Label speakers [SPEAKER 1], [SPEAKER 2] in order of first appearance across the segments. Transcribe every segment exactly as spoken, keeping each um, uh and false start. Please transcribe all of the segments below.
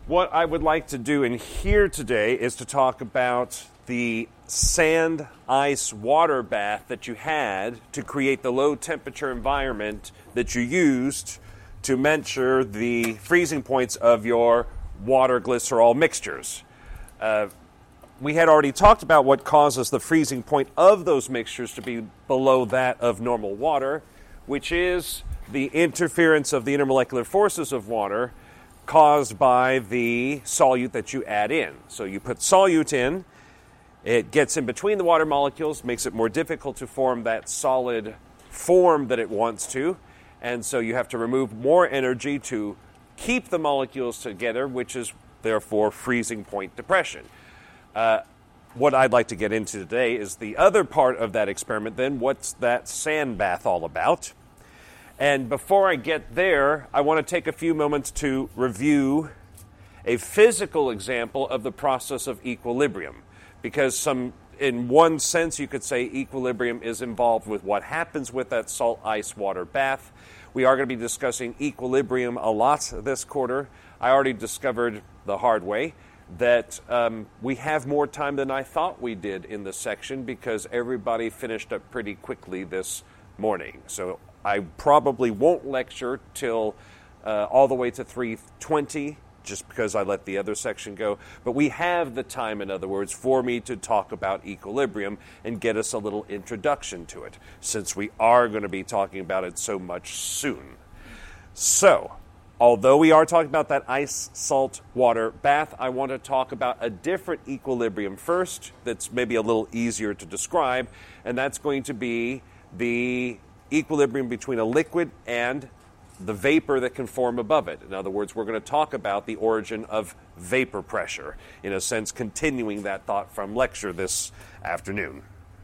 [SPEAKER 1] What I would like to do in here today is to talk about the sand, ice, water bath that you had to create the low temperature environment that you used to measure the freezing points of your water glycerol mixtures. Uh, we had already talked about what causes the freezing point of those mixtures to be below that of normal water, which is the interference of the intermolecular forces of water caused by the solute that you add in. So you put solute in, it gets in between the water molecules, makes it more difficult to form that solid form that it wants to, and so you have to remove more energy to keep the molecules together, which is therefore freezing point depression. Uh, what I'd like to get into today is the other part of that experiment then. What's that sand bath all about? And before I get there, I want to take a few moments to review a physical example of the process of equilibrium. Because some, in one sense, you could say equilibrium is involved with what happens with that salt, ice, water bath. We are going to be discussing equilibrium a lot this quarter. I already discovered the hard way that um, we have more time than I thought we did in this section because everybody finished up pretty quickly this morning. So I probably won't lecture till uh, all the way to three twenty, just because I let the other section go. But we have the time, in other words, for me to talk about equilibrium and get us a little introduction to it, since we are going to be talking about it so much soon. So, although we are talking about that ice, salt, water bath, I want to talk about a different equilibrium first that's maybe a little easier to describe, and that's going to be the equilibrium between a liquid and the vapor that can form above it. In other words, we're going to talk about the origin of vapor pressure, in a sense continuing that thought from lecture this afternoon.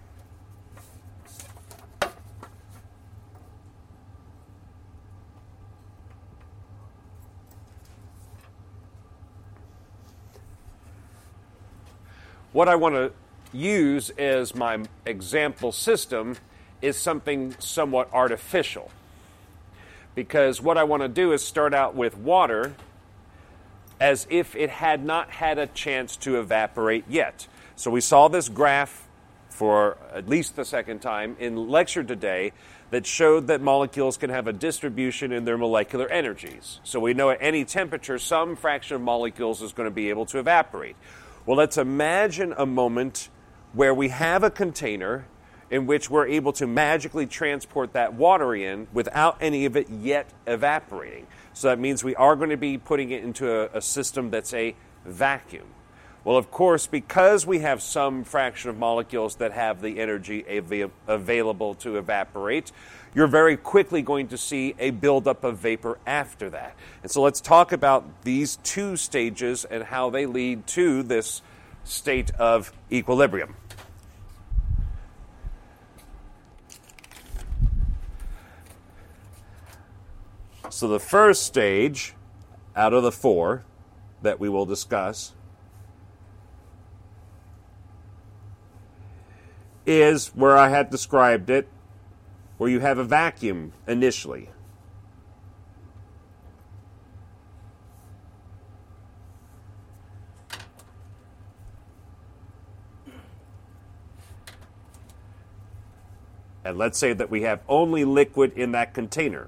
[SPEAKER 1] What I want to use as my example system is something somewhat artificial. Because what I want to do is start out with water as if it had not had a chance to evaporate yet. So we saw this graph for at least the second time in lecture today that showed that molecules can have a distribution in their molecular energies. So we know at any temperature some fraction of molecules is going to be able to evaporate. Well, let's imagine a moment where we have a container in which we're able to magically transport that water in without any of it yet evaporating. So that means we are going to be putting it into a, a system that's a vacuum. Well, of course, because we have some fraction of molecules that have the energy av- available to evaporate, you're very quickly going to see a buildup of vapor after that. And so let's talk about these two stages and how they lead to this state of equilibrium. So the first stage out of the four that we will discuss is where I had described it, where you have a vacuum initially. And let's say that we have only liquid in that container.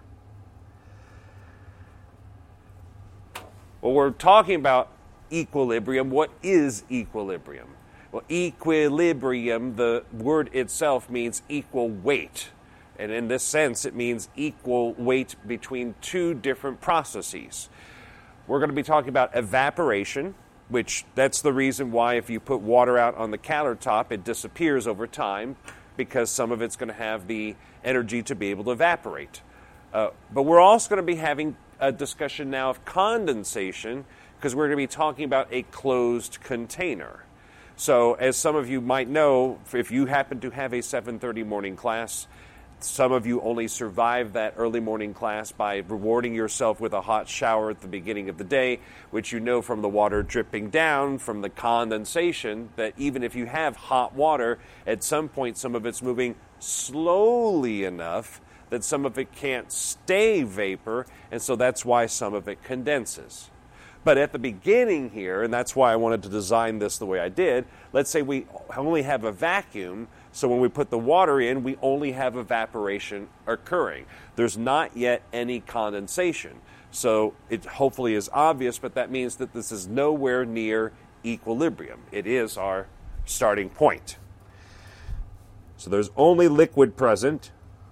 [SPEAKER 1] Well, we're talking about equilibrium. What is equilibrium? Well, equilibrium, the word itself means equal weight. And in this sense, it means equal weight between two different processes. We're going to be talking about evaporation, which that's the reason why if you put water out on the countertop, it disappears over time, because some of it's going to have the energy to be able to evaporate. Uh, but we're also going to be having a discussion now of condensation, because we're going to be talking about a closed container. So as some of you might know, if you happen to have a seven thirty morning class, some of you only survive that early morning class by rewarding yourself with a hot shower at the beginning of the day, which you know from the water dripping down from the condensation that even if you have hot water, at some point some of it's moving slowly enough that some of it can't stay vapor, and so that's why some of it condenses. But at the beginning here, and that's why I wanted to design this the way I did, let's say we only have a vacuum, so when we put the water in, we only have evaporation occurring. There's not yet any condensation. So it hopefully is obvious, but that means that this is nowhere near equilibrium. It is our starting point. So there's only liquid present,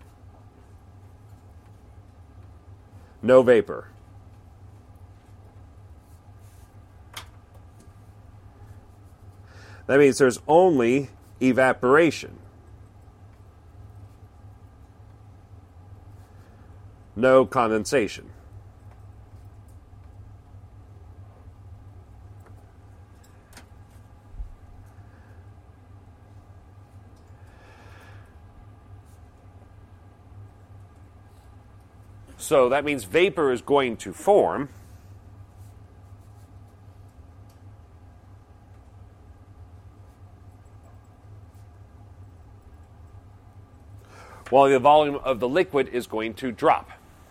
[SPEAKER 1] no vapor. That means there's only evaporation, no condensation. So that means vapor is going to form. While the volume of the liquid is going to drop.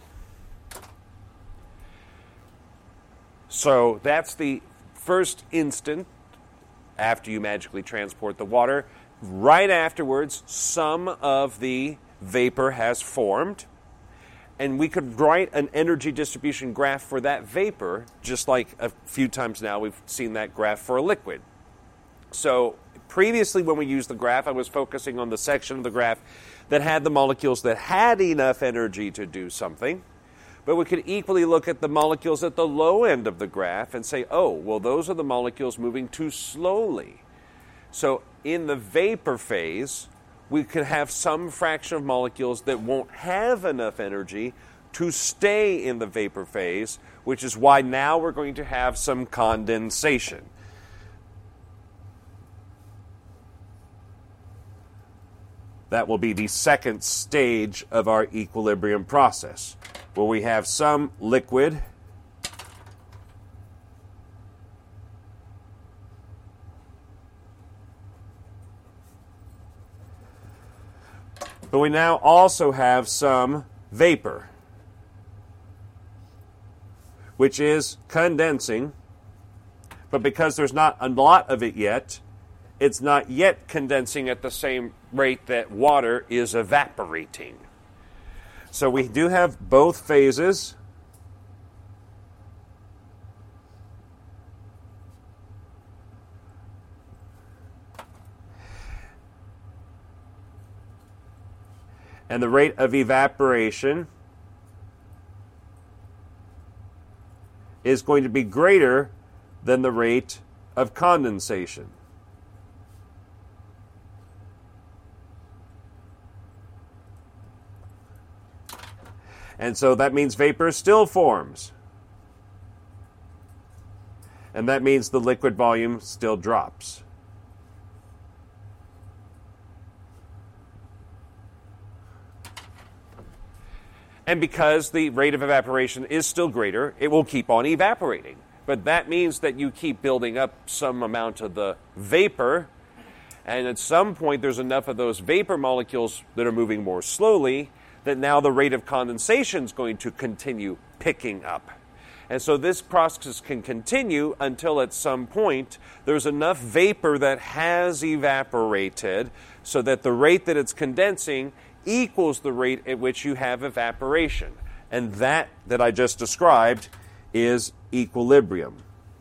[SPEAKER 1] So that's the first instant after you magically transport the water. Right afterwards, some of the vapor has formed. And we could write an energy distribution graph for that vapor, just like a few times now we've seen that graph for a liquid. So previously when we used the graph, I was focusing on the section of the graph that had the molecules that had enough energy to do something. But we could equally look at the molecules at the low end of the graph and say, oh, well, those are the molecules moving too slowly. So in the vapor phase, we could have some fraction of molecules that won't have enough energy to stay in the vapor phase, which is why now we're going to have some condensation. That will be the second stage of our equilibrium process, where we have some liquid but we now also have some vapor, which is condensing, but because there's not a lot of it yet, it's not yet condensing at the same rate that water is evaporating. So we do have both phases. And the rate of evaporation is going to be greater than the rate of condensation. And so that means vapor still forms. And that means the liquid volume still drops. And because the rate of evaporation is still greater, it will keep on evaporating. But that means that you keep building up some amount of the vapor, and at some point there's enough of those vapor molecules that are moving more slowly that now the rate of condensation is going to continue picking up. And so this process can continue until at some point there's enough vapor that has evaporated so that the rate that it's condensing equals the rate at which you have evaporation. And that that I just described is equilibrium.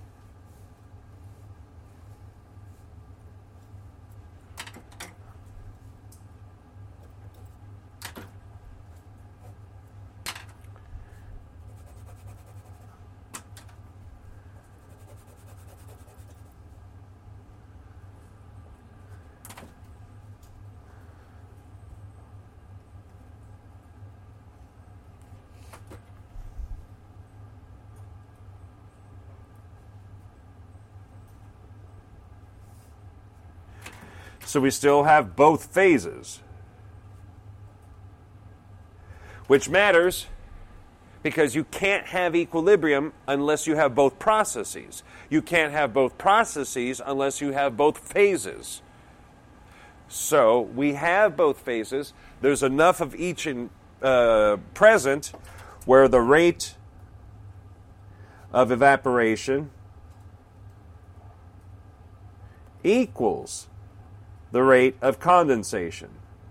[SPEAKER 1] So we still have both phases, which matters because you can't have equilibrium unless you have both processes. You can't have both processes unless you have both phases. So we have both phases. There's enough of each in, uh, present where the rate of evaporation equals the rate of condensation.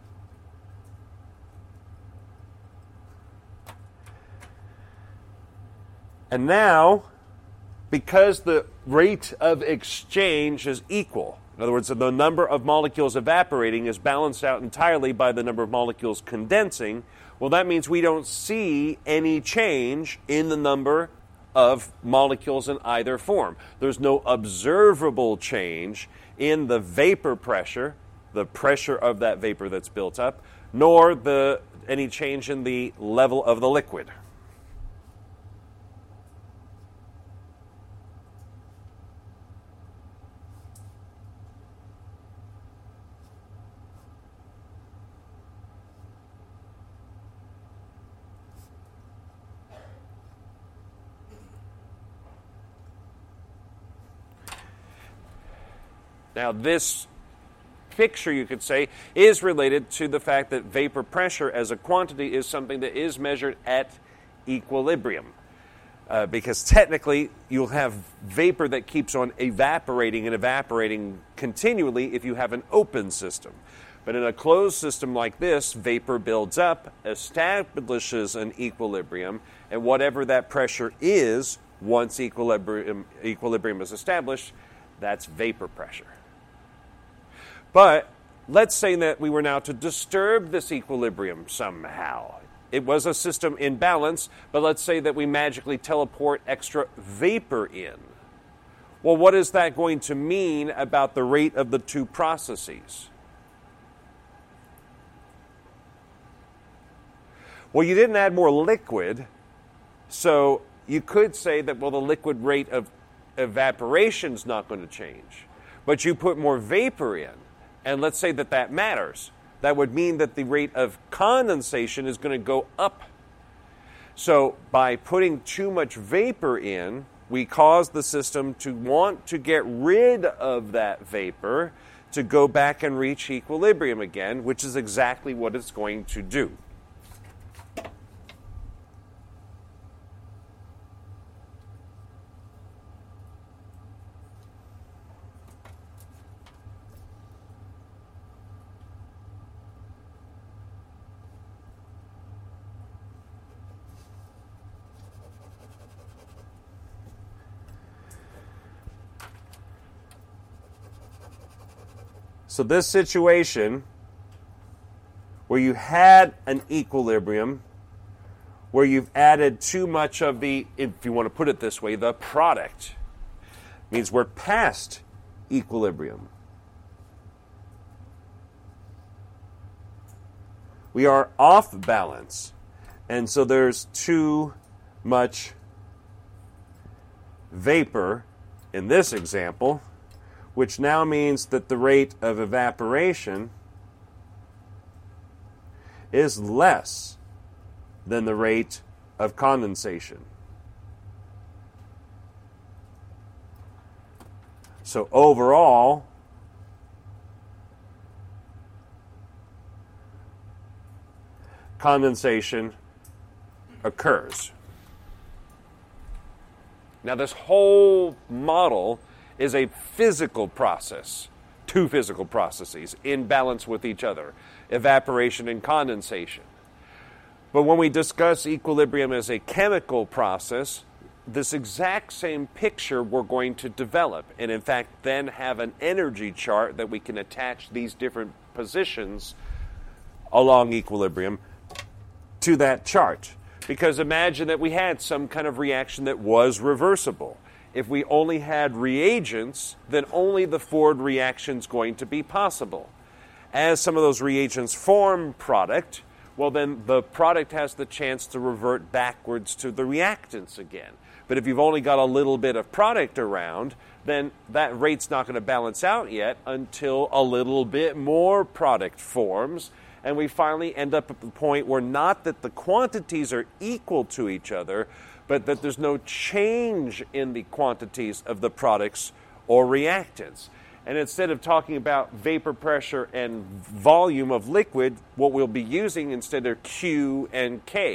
[SPEAKER 1] And now, because the rate of exchange is equal, in other words, the number of molecules evaporating is balanced out entirely by the number of molecules condensing, well, that means we don't see any change in the number of molecules in either form. There's no observable change in the vapor pressure, the pressure of that vapor that's built up, nor the any change in the level of the liquid. Now, this picture, you could say, is related to the fact that vapor pressure as a quantity is something that is measured at equilibrium. Uh, because technically, you'll have vapor that keeps on evaporating and evaporating continually if you have an open system. But in a closed system like this, vapor builds up, establishes an equilibrium, and whatever that pressure is, once equilibrium, equilibrium is established, that's vapor pressure. But let's say that we were now to disturb this equilibrium somehow. It was a system in balance, but let's say that we magically teleport extra vapor in. Well, what is that going to mean about the rate of the two processes? Well, you didn't add more liquid, so you could say that, well, the liquid rate of evaporation is not going to change. But you put more vapor in, and let's say that that matters. That would mean that the rate of condensation is going to go up. So by putting too much vapor in, we cause the system to want to get rid of that vapor to go back and reach equilibrium again, which is exactly what it's going to do. So this situation where you had an equilibrium, where you've added too much of the, if you want to put it this way, the product, means we're past equilibrium. We are off balance, and so there's too much vapor in this example, which now means that the rate of evaporation is less than the rate of condensation. So overall, condensation occurs. Now, this whole model is a physical process, two physical processes in balance with each other, evaporation and condensation. But when we discuss equilibrium as a chemical process, this exact same picture we're going to develop, and in fact then have an energy chart that we can attach these different positions along equilibrium to that chart. Because imagine that we had some kind of reaction that was reversible. If we only had reagents, then only the forward reaction is going to be possible. As some of those reagents form product, well then the product has the chance to revert backwards to the reactants again. But if you've only got a little bit of product around, then that rate's not going to balance out yet until a little bit more product forms. And we finally end up at the point where not that the quantities are equal to each other, but that there's no change in the quantities of the products or reactants. And instead of talking about vapor pressure and volume of liquid, what we'll be using instead are Q and K.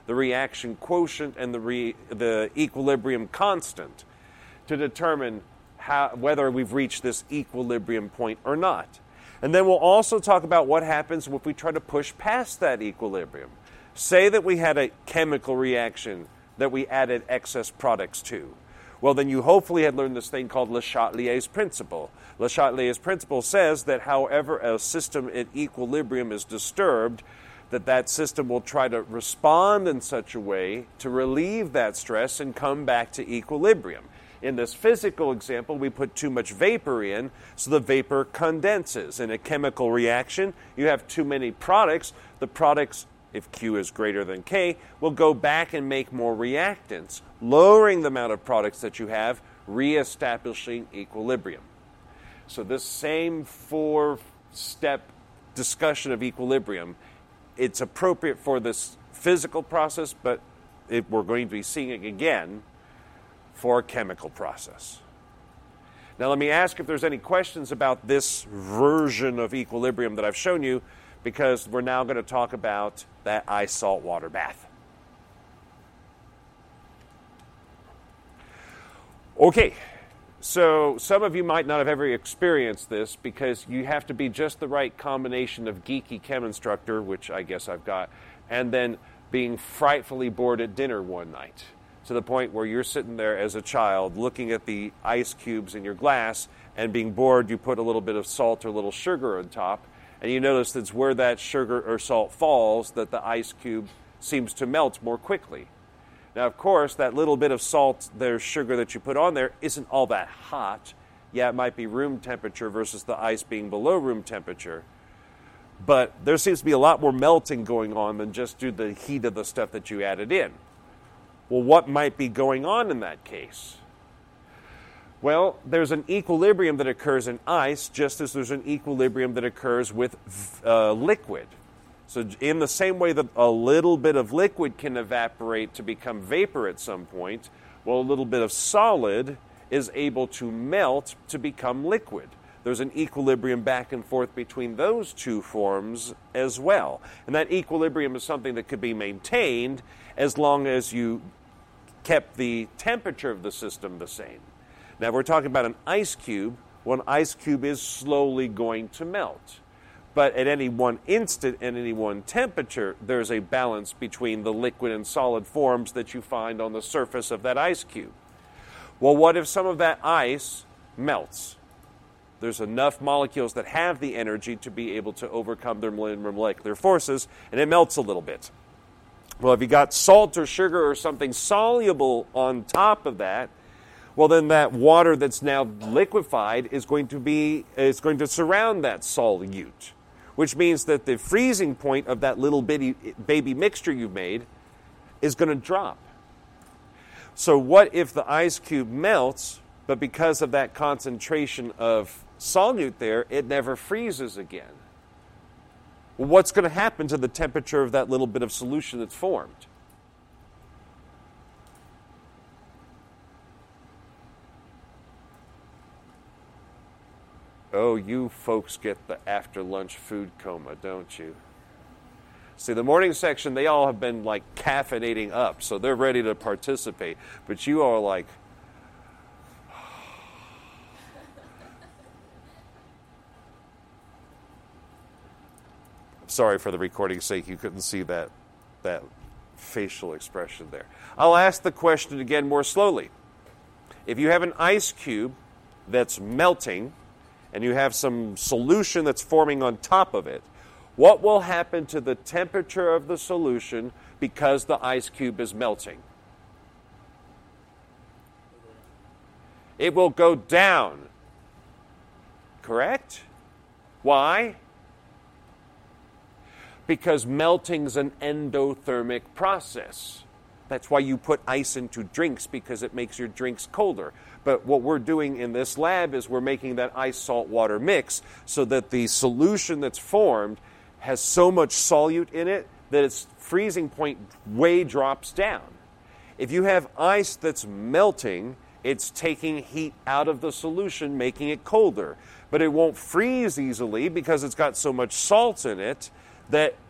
[SPEAKER 1] the reaction quotient and the, re, the equilibrium constant to determine how, whether we've reached this equilibrium point or not. And then we'll also talk about what happens if we try to push past that equilibrium. Say that we had a chemical reaction that we added excess products to. Well, then you hopefully had learned this thing called Le Chatelier's principle. Le Chatelier's principle says that however a system at equilibrium is disturbed, that that system will try to respond in such a way to relieve that stress and come back to equilibrium. In this physical example, we put too much vapor in, so the vapor condenses. In a chemical reaction, you have too many products. The products, if Q is greater than K, will go back and make more reactants, lowering the amount of products that you have, reestablishing equilibrium. So this same four-step discussion of equilibrium, it's appropriate for this physical process, but it, we're going to be seeing it again for a chemical process. Now let me ask if there's any questions about this version of equilibrium that I've shown you, because we're now going to talk about that ice salt water bath. Okay, so some of you might not have ever experienced this because you have to be just the right combination of geeky chem instructor, which I guess I've got, and then being frightfully bored at dinner one night, to the point where you're sitting there as a child looking at the ice cubes in your glass and being bored, you put a little bit of salt or a little sugar on top, and you notice that's where that sugar or salt falls that the ice cube seems to melt more quickly. Now, of course, that little bit of salt, there's sugar that you put on there, isn't all that hot. Yeah, it might be room temperature versus the ice being below room temperature, but there seems to be a lot more melting going on than just due to the heat of the stuff that you added in. Well, what might be going on in that case? Well, there's an equilibrium that occurs in ice, just as there's an equilibrium that occurs with uh, liquid. So in the same way that a little bit of liquid can evaporate to become vapor at some point, well, a little bit of solid is able to melt to become liquid. There's an equilibrium back and forth between those two forms as well. And that equilibrium is something that could be maintained as long as you kept the temperature of the system the same. Now, if we're talking about an ice cube, well, an ice cube is slowly going to melt. But at any one instant, at any one temperature, there's a balance between the liquid and solid forms that you find on the surface of that ice cube. Well, what if some of that ice melts? There's enough molecules that have the energy to be able to overcome their molecular forces, and it melts a little bit. Well, if you got salt or sugar or something soluble on top of that, well, then that water that's now liquefied is going to be is going to surround that solute, which means that the freezing point of that little bitty baby mixture you've made is going to drop. So what if the ice cube melts, but because of that concentration of solute there, it never freezes again? Well, what's going to happen to the temperature of that little bit of solution that's formed? Oh, you folks get the after-lunch food coma, don't you? See, the morning section, they all have been, like, caffeinating up, so they're ready to participate. But you are like, sorry for the recording's sake, you couldn't see that, that facial expression there. I'll ask the question again more slowly. If you have an ice cube that's melting, and you have some solution that's forming on top of it, what will happen to the temperature of the solution because the ice cube is melting? It will go down. Correct? Why? Because melting's an endothermic process. That's why you put ice into drinks, because it makes your drinks colder. But what we're doing in this lab is we're making that ice-salt water mix so that the solution that's formed has so much solute in it that its freezing point way drops down. If you have ice that's melting, it's taking heat out of the solution, making it colder. But it won't freeze easily because it's got so much salt in it that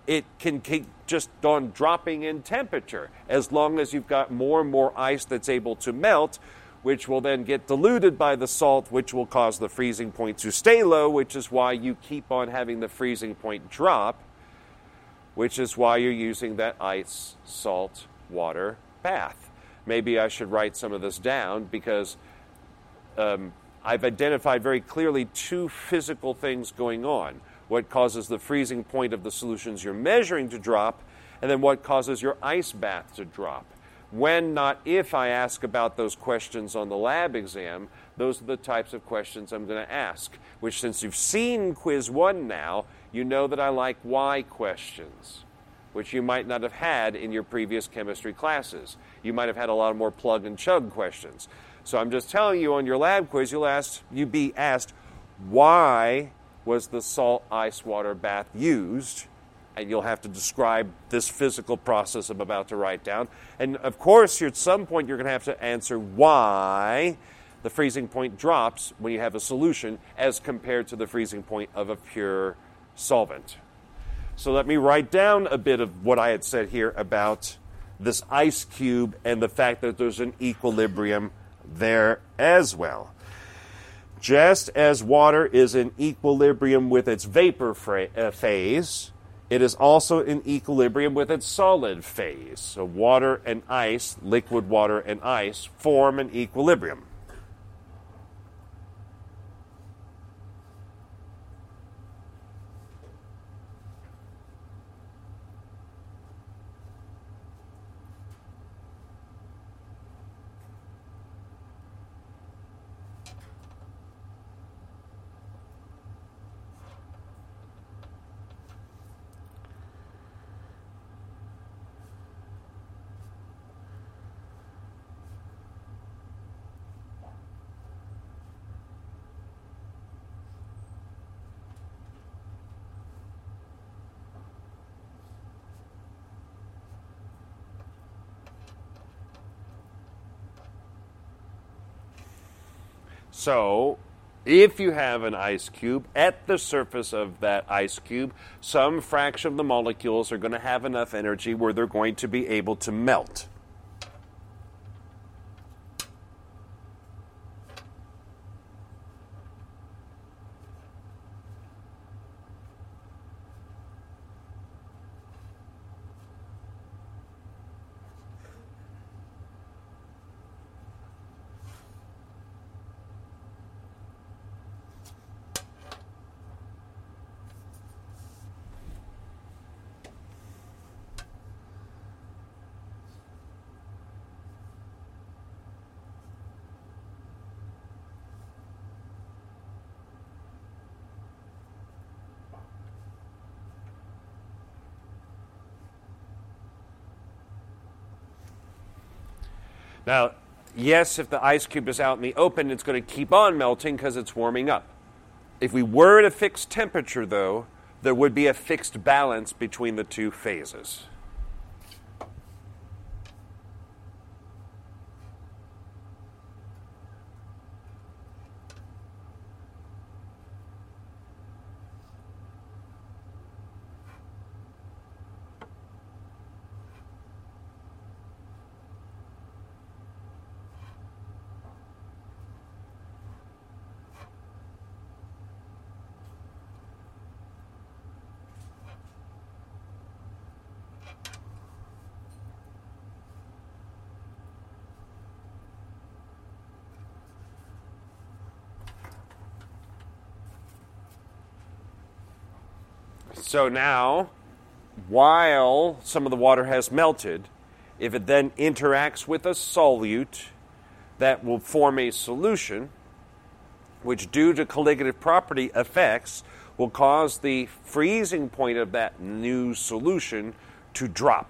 [SPEAKER 1] it can keep just on dropping in temperature as long as you've got more and more ice that's able to melt, which will then get diluted by the salt, which will cause the freezing point to stay low, which is why you keep on having the freezing point drop, which is why you're using that ice, salt, water bath. Maybe I should write some of this down because um, I've identified very clearly two physical things going on. What causes the freezing point of the solutions you're measuring to drop, and then what causes your ice bath to drop. When, not if, I ask about those questions on the lab exam, those are the types of questions I'm going to ask, which since you've seen quiz one now, you know that I like why questions, which you might not have had in your previous chemistry classes. You might have had a lot more plug and chug questions. So I'm just telling you on your lab quiz, you'll ask, you'll be asked, why was the salt ice water bath used? And you'll have to describe this physical process I'm about to write down. And of course, at some point, you're going to have to answer why the freezing point drops when you have a solution as compared to the freezing point of a pure solvent. So let me write down a bit of what I had said here about this ice cube and the fact that there's an equilibrium there as well. Just as water is in equilibrium with its vapor fra- uh, phase, it is also in equilibrium with its solid phase. So water and ice, liquid water and ice, form an equilibrium. So, if you have an ice cube, at the surface of that ice cube, some fraction of the molecules are going to have enough energy where they're going to be able to melt. Now, yes, if the ice cube is out in the open, it's going to keep on melting because it's warming up. If we were at a fixed temperature, though, there would be a fixed balance between the two phases. So now, while some of the water has melted, if it then interacts with a solute, that will form a solution, which due to colligative property effects will cause the freezing point of that new solution to drop.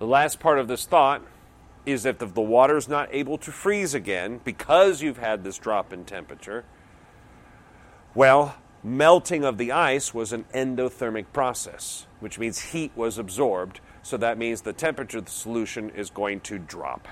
[SPEAKER 1] The last part of this thought is that if the water is not able to freeze again because you've had this drop in temperature, well, melting of the ice was an endothermic process, which means heat was absorbed, so that means the temperature of the solution is going to drop.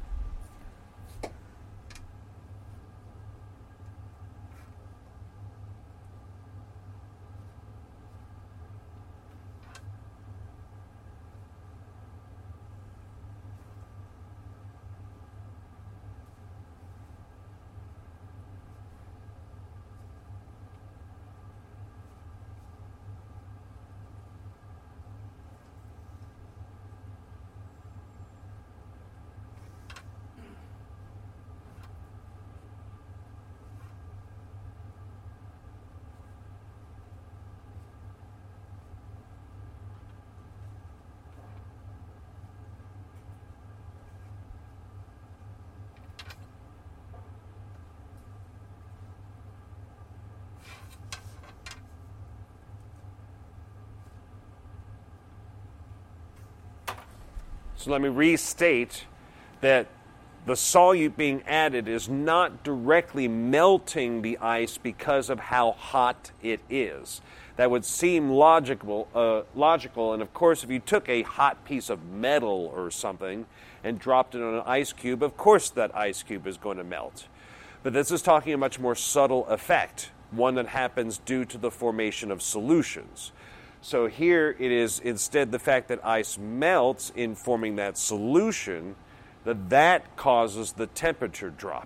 [SPEAKER 1] So let me restate that the solute being added is not directly melting the ice because of how hot it is. That would seem logical, uh, logical, and of course if you took a hot piece of metal or something and dropped it on an ice cube, of course that ice cube is going to melt. But this is talking a much more subtle effect, one that happens due to the formation of solutions. So here it is instead the fact that ice melts in forming that solution, that that causes the temperature drop.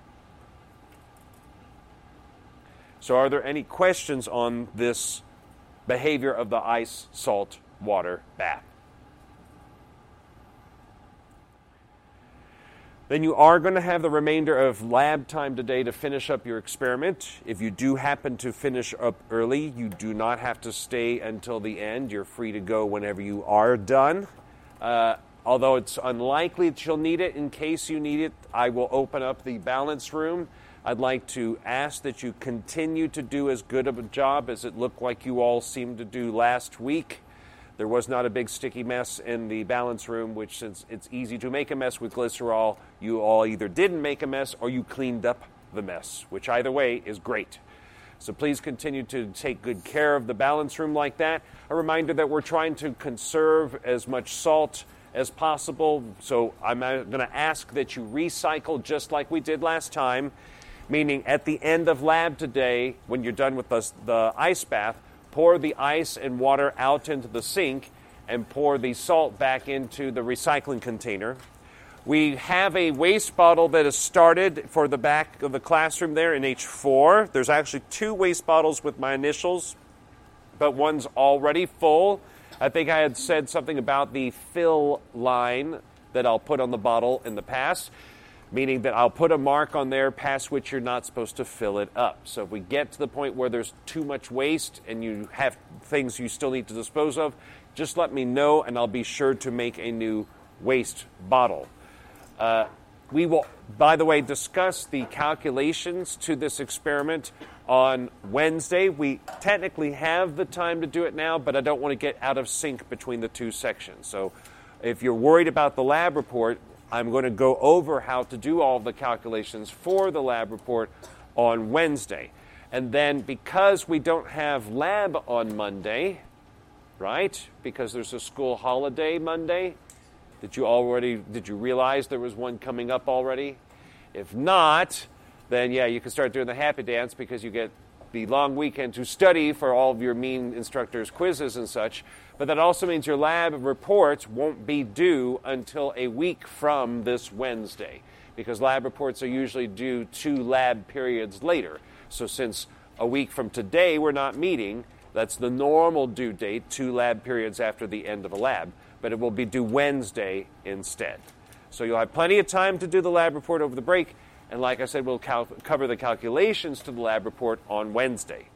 [SPEAKER 1] So are there any questions on this behavior of the ice salt water bath? Then you are going to have the remainder of lab time today to finish up your experiment. If you do happen to finish up early, you do not have to stay until the end. You're free to go whenever you are done. Uh, although it's unlikely that you'll need it, in case you need it, I will open up the balance room. I'd like to ask that you continue to do as good of a job as it looked like you all seemed to do last week. There was not a big sticky mess in the balance room, which since it's easy to make a mess with glycerol, you all either didn't make a mess or you cleaned up the mess, which either way is great. So please continue to take good care of the balance room like that. A reminder that we're trying to conserve as much salt as possible. So I'm going to ask that you recycle just like we did last time, meaning at the end of lab today, when you're done with the, the ice bath, pour the ice and water out into the sink and pour the salt back into the recycling container. We have a waste bottle that is started for the back of the classroom there in H four. There's actually two waste bottles with my initials, but one's already full. I think I had said something about the fill line that I'll put on the bottle in the past, meaning that I'll put a mark on there past which you're not supposed to fill it up. So if we get to the point where there's too much waste and you have things you still need to dispose of, just let me know and I'll be sure to make a new waste bottle. Uh, we will, by the way, discuss the calculations to this experiment on Wednesday. We technically have the time to do it now, but I don't want to get out of sync between the two sections. So if you're worried about the lab report, I'm going to go over how to do all of the calculations for the lab report on Wednesday. And then because we don't have lab on Monday, right? Because there's a school holiday Monday, did you already, did you realize there was one coming up already? If not, then yeah, you can start doing the happy dance because you get the long weekend to study for all of your mean instructors' quizzes and such. But that also means your lab reports won't be due until a week from this Wednesday, because lab reports are usually due two lab periods later. So since a week from today we're not meeting, that's the normal due date, two lab periods after the end of a lab, but it will be due Wednesday instead. So you'll have plenty of time to do the lab report over the break, and like I said, we'll cal- cover the calculations to the lab report on Wednesday.